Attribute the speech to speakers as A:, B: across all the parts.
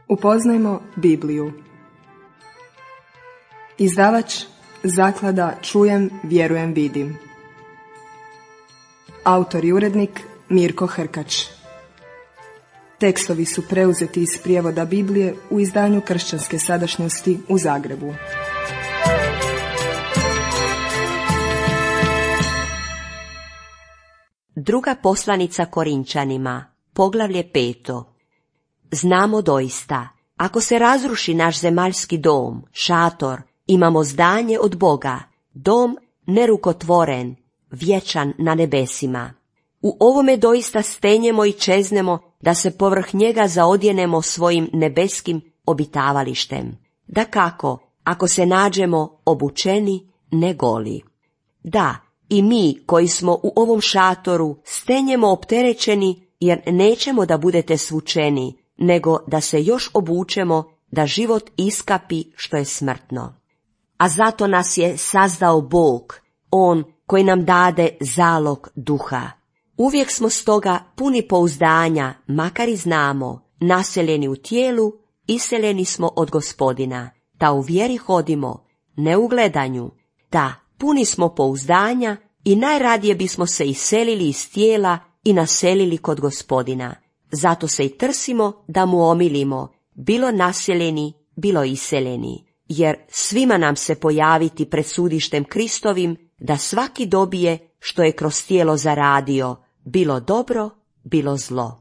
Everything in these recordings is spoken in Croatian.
A: Upoznajmo Bibliju. Izdavač Zaklada Čujem, vjerujem, vidim. Autor i urednik Mirko Hrkač. Tekstovi su preuzeti iz prijevoda Biblije u izdanju Kršćanske sadašnjosti u Zagrebu.
B: Druga poslanica Korinčanima, poglavlje 5. Znamo doista, ako se razruši naš zemaljski dom, šator, imamo zdanje od Boga, dom nerukotvoren, vječan na nebesima. U ovome doista stenjemo i čeznemo da se povrh njega zaodjenemo svojim nebeskim obitavalištem. Dakako, ako se nađemo obučeni, ne goli. Da, i mi koji smo u ovom šatoru stenjemo opterećeni, jer nećemo da budete svučeni, nego da se još obučemo, da život iskapi što je smrtno. A zato nas je sazdao Bog, On koji nam dade zalog duha. Uvijek smo stoga puni pouzdanja, makar i znamo, naseljeni u tijelu, iseljeni smo od Gospodina, da u vjeri hodimo, ne u gledanju, da puni smo pouzdanja i najradije bismo se iselili iz tijela i naselili kod Gospodina. Zato se i trsimo da mu omilimo, bilo naseljeni, bilo iseljeni, jer svima nam se pojaviti pred sudištem Kristovim, da svaki dobije što je kroz tijelo zaradio, bilo dobro, bilo zlo.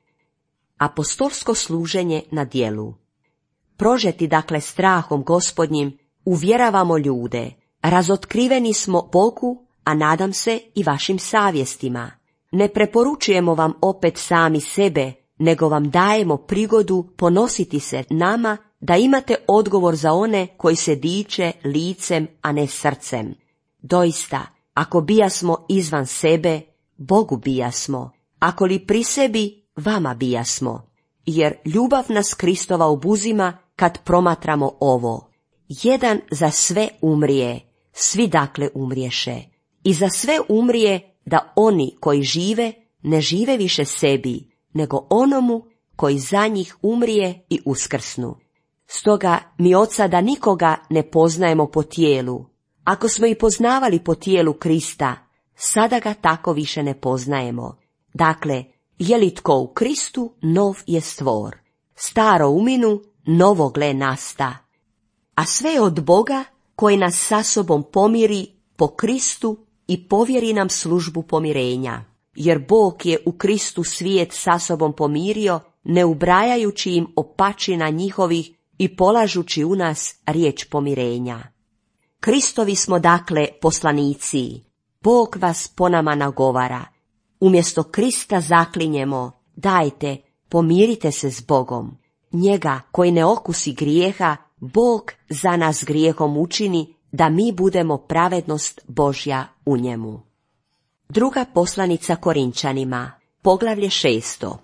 B: Apostolsko služenje na djelu. Prožeti dakle strahom Gospodnjim, uvjeravamo ljude, razotkriveni smo Bogu, a nadam se i vašim savjestima. Ne preporučujemo vam opet sami sebe, nego vam dajemo prigodu ponositi se nama, da imate odgovor za one koji se diče licem, a ne srcem. Doista, ako bijasmo izvan sebe, Bogu bijasmo, ako li pri sebi, vama bijasmo. Jer ljubav nas Kristova obuzima kad promatramo ovo. Jedan za sve umrije, svi dakle umriješe. I za sve umrije da oni koji žive ne žive više sebi, nego onomu koji za njih umrije i uskrsnu. Stoga mi od sada nikoga ne poznajemo po tijelu. Ako smo i poznavali po tijelu Krista, sada ga tako više ne poznajemo. Dakle, je li tko u Kristu, nov je stvor. Staro uminu, novo gle nasta. A sve je od Boga koji nas sa sobom pomiri po Kristu i povjeri nam službu pomirenja. Jer Bog je u Kristu svijet sa sobom pomirio, ne ubrajajući im opačina njihovih i polažući u nas riječ pomirenja. Kristovi smo dakle poslanici, Bog vas po nama nagovara. Umjesto Krista zaklinjemo, dajte, pomirite se s Bogom. Njega koji ne okusi grijeha, Bog za nas grijehom učini, da mi budemo pravednost Božja u njemu. Druga poslanica Korinčanima, poglavlje 6.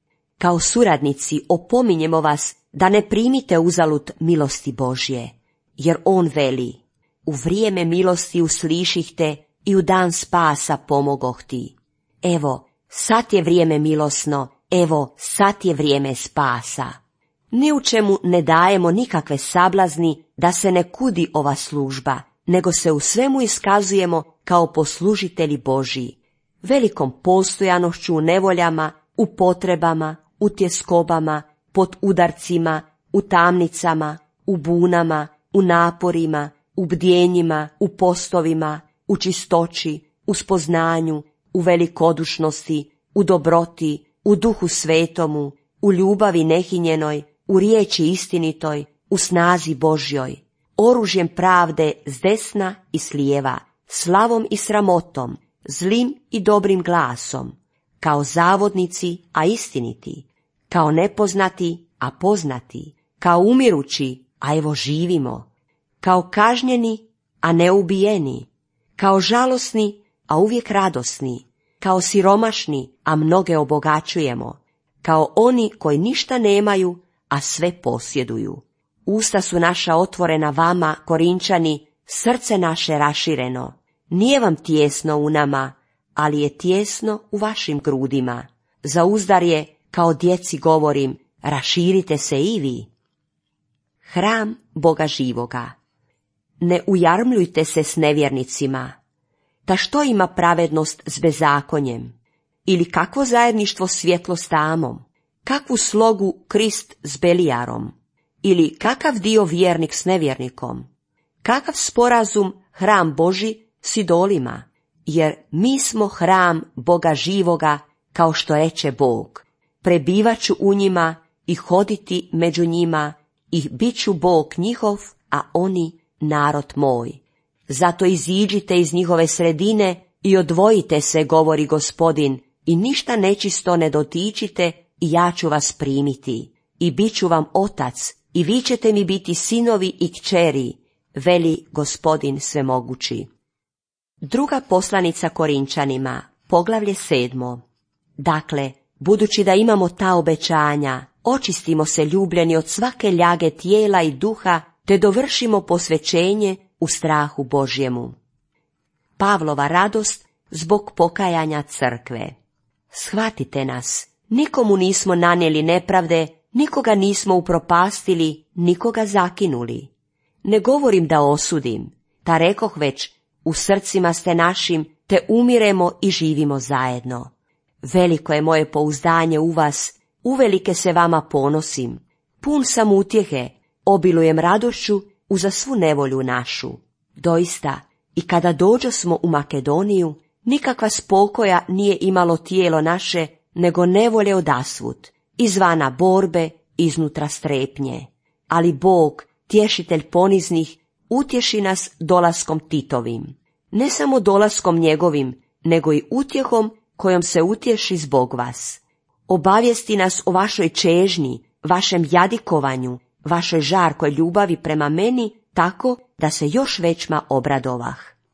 B: Kao suradnici opominjemo vas da ne primite uzalud milosti Božje, jer On veli, u vrijeme milosti uslišihte i u dan spasa pomogoh ti. Evo, sad je vrijeme milosno, evo, sad je vrijeme spasa. Ni u čemu ne dajemo nikakve sablazni da se ne kudi ova služba, nego se u svemu iskazujemo kao poslužitelji Božji, velikom postojanošću u nevoljama, u potrebama, u tjeskobama, pod udarcima, u tamnicama, u bunama, u naporima, u bdjenjima, u postovima, u čistoći, u spoznanju, u velikodušnosti, u dobroti, u duhu svetomu, u ljubavi nehinjenoj, u riječi istinitoj, u snazi Božjoj, oružjem pravde s desna i s lijeva, slavom i sramotom, zlim i dobrim glasom, kao zavodnici, a istiniti, kao nepoznati, a poznati, kao umirući, a evo živimo, kao kažnjeni, a ne ubijeni, kao žalosni, a uvijek radosni, kao siromašni, a mnoge obogaćujemo, kao oni koji ništa nemaju, a sve posjeduju. Usta su naša otvorena vama, Korinčani, srce naše rašireno. Nije vam tijesno u nama, ali je tijesno u vašim grudima. Za uzdar je, kao djeci govorim, raširite se i vi. Hram Boga živoga. Ne ujarmljujte se s nevjernicima. Ta što ima pravednost s bezakonjem? Ili kakvo zajedništvo svjetlo s tamom? Kakvu slogu Krist s Belijarom? Ili kakav dio vjernik s nevjernikom? Kakav sporazum hram Boži s idolima? Jer mi smo hram Boga živoga, kao što reče Bog. Prebivat ću u njima i hoditi među njima i bit ću Bog njihov, a oni narod moj. Zato iziđite iz njihove sredine i odvojite se, govori Gospodin, i ništa nečisto ne dotičite, i ja ću vas primiti. I bit ću vam otac, i vi ćete mi biti sinovi i kćeri, veli Gospodin svemogući. Druga poslanica Korinčanima, poglavlje 7. Dakle, budući da imamo ta obećanja, očistimo se ljubljeni od svake ljage tijela i duha, te dovršimo posvećenje u strahu Božjemu. Pavlova radost zbog pokajanja crkve. Shvatite nas, nikomu nismo nanijeli nepravde, nikoga nismo upropastili, nikoga zakinuli. Ne govorim da osudim, ta rekoh već, u srcima ste našim, te umiremo i živimo zajedno. Veliko je moje pouzdanje u vas, uvelike se vama ponosim. Pun sam utjehe, obilujem radošću uza svu nevolju našu. Doista, i kada dođosmo u Makedoniju, nikakva spokoja nije imalo tijelo naše, nego nevolje odasvud, izvana borbe, iznutra strepnje. Ali Bog, tješitelj poniznih, utješi nas dolaskom Titovim. Ne samo dolaskom njegovim, nego i utjehom kojom se utješi zbog vas. Obavijesti nas o vašoj čežnji, vašem jadikovanju, vašoj žarkoj ljubavi prema meni, tako da se još većma obradovah.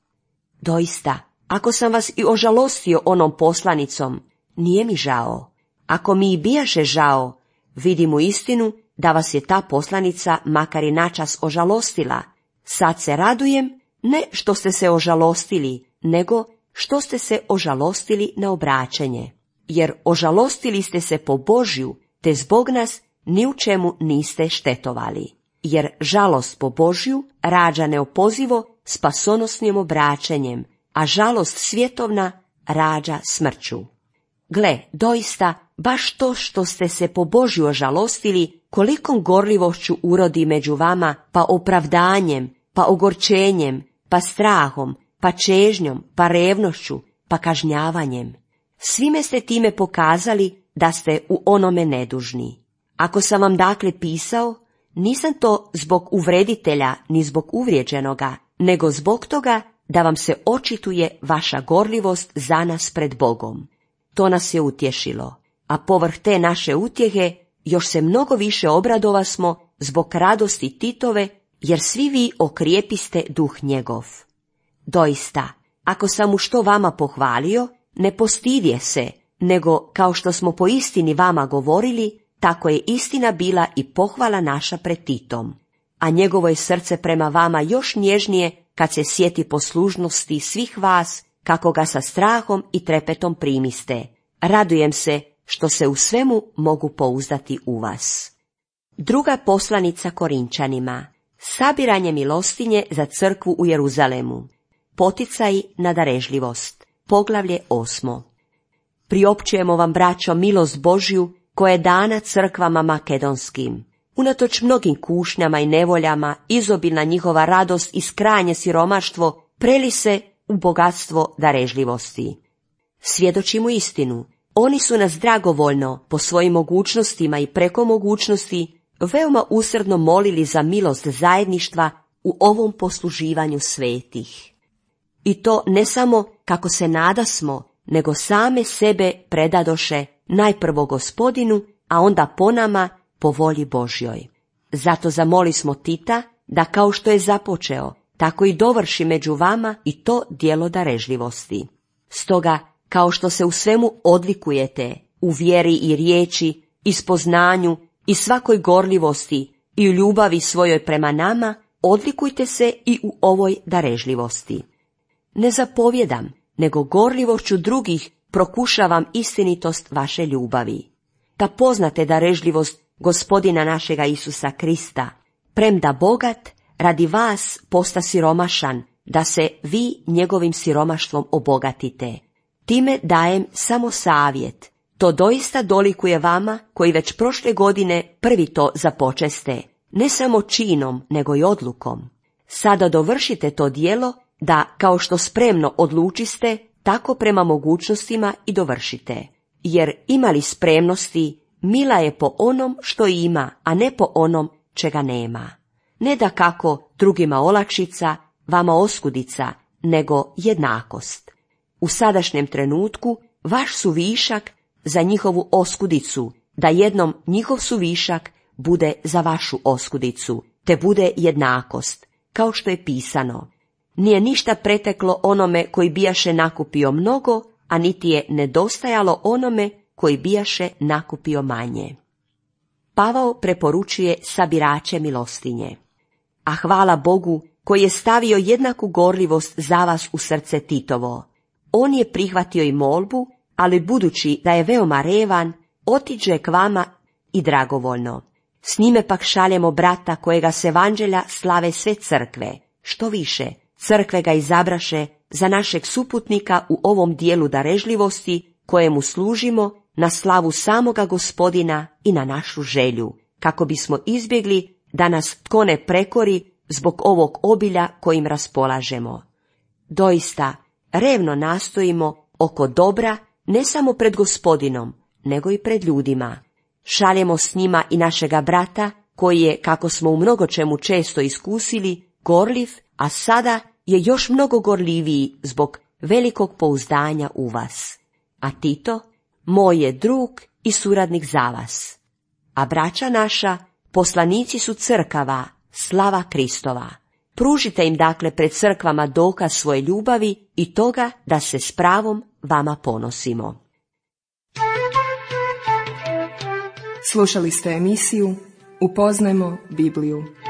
B: Doista, ako sam vas i ožalostio onom poslanicom, nije mi žao. Ako mi i bijaše žao, vidim u istinu da vas je ta poslanica makar i načas ožalostila. Sad se radujem, ne što ste se ožalostili, nego što ste se ožalostili na obraćanje. Jer ožalostili ste se po Božju, te zbog nas ni u čemu niste štetovali. Jer žalost po Božju rađa neopozivo spasonosnim obraćanjem, a žalost svjetovna rađa smrću. Gle, doista, baš to što ste se po Božju ožalostili, kolikom gorljivošću urodi među vama, pa opravdanjem, pa ogorčenjem, pa strahom, pa čežnjom, pa revnošću, pa kažnjavanjem. Svime ste time pokazali da ste u onome nedužni. Ako sam vam dakle pisao, nisam to zbog uvreditelja ni zbog uvrijeđenoga, nego zbog toga da vam se očituje vaša gorljivost za nas pred Bogom. To nas je utješilo, a povrh te naše utjehe još se mnogo više obradovasmo zbog radosti Titove, jer svi vi okrijepiste duh njegov. Doista, ako sam u što vama pohvalio, ne postidje se, nego kao što smo po istini vama govorili, tako je istina bila i pohvala naša pred Titom. A njegovo je srce prema vama još nježnije kad se sjeti poslužnosti svih vas, kako ga sa strahom i trepetom primiste. Radujem se što se u svemu mogu pouzdati u vas. Druga poslanica Korinčanima. Sabiranje milostinje za crkvu u Jeruzalemu. Poticaji na darežljivost. Poglavlje 8. Priopćujemo vam, braćo, milost Božju koja je dana crkvama makedonskim. Unatoč mnogim kušnjama i nevoljama, izobilna njihova radost i skrajnje siromaštvo preli se u bogatstvo darežljivosti. Svjedočimo istinu, oni su nas dragovoljno, po svojim mogućnostima i preko mogućnosti, veoma usrdno molili za milost zajedništva u ovom posluživanju svetih. I to ne samo kako se nadasmo, nego same sebe predadoše najprvo Gospodinu, a onda po nama po volji Božjoj. Zato zamolismo Tita da kao što je započeo, tako i dovrši među vama i to djelo darežljivosti. Stoga, kao što se u svemu odlikujete, u vjeri i riječi, i spoznanju, i svakoj gorljivosti, i u ljubavi svojoj prema nama, odlikujte se i u ovoj darežljivosti. Ne zapovjedam, nego gorljivošću drugih prokušavam istinitost vaše ljubavi. Ta poznate darežljivost Gospodina našega Isusa Krista, premda bogat, radi vas posta siromašan, da se vi njegovim siromaštvom obogatite. Time dajem samo savjet. To doista dolikuje vama koji već prošle godine prvi to započeste, ne samo činom, nego i odlukom. Sada dovršite to djelo da, kao što spremno odlučiste, tako prema mogućnostima i dovršite. Jer imali spremnosti, mila je po onom što ima, a ne po onom čega nema. Ne da kako drugima olakšica, vama oskudica, nego jednakost. U sadašnjem trenutku vaš suvišak za njihovu oskudicu, da jednom njihov suvišak bude za vašu oskudicu, te bude jednakost, kao što je pisano. Nije ništa preteklo onome koji bijaše nakupio mnogo, a niti je nedostajalo onome koji bijaše nakupio manje. Pavao preporučuje sabirače milostinje. A hvala Bogu koji je stavio jednaku gorljivost za vas u srce Titovo. On je prihvatio i molbu, ali budući da je veoma revan, otiđe k vama i dragovoljno. S njime pak šaljemo brata kojega se evanđelja slave sve crkve. Što više, crkve ga izabraše za našeg suputnika u ovom dijelu darežljivosti kojemu služimo na slavu samoga Gospodina i na našu želju, kako bismo izbjegli da nas tko ne prekori zbog ovog obilja kojim raspolažemo. Doista, revno nastojimo oko dobra ne samo pred Gospodinom, nego i pred ljudima. Šaljemo s njima i našega brata, koji je, kako smo u mnogo čemu često iskusili, gorljiv, a sada je još mnogo gorljiviji zbog velikog pouzdanja u vas. A Tito, moj je drug i suradnik za vas. A braća naša, poslanici su crkava, slava Kristova. Pružite im dakle pred crkvama dokaz svoje ljubavi i toga da se s pravom vama ponosimo.
A: Slušali ste emisiju Upoznajmo Bibliju.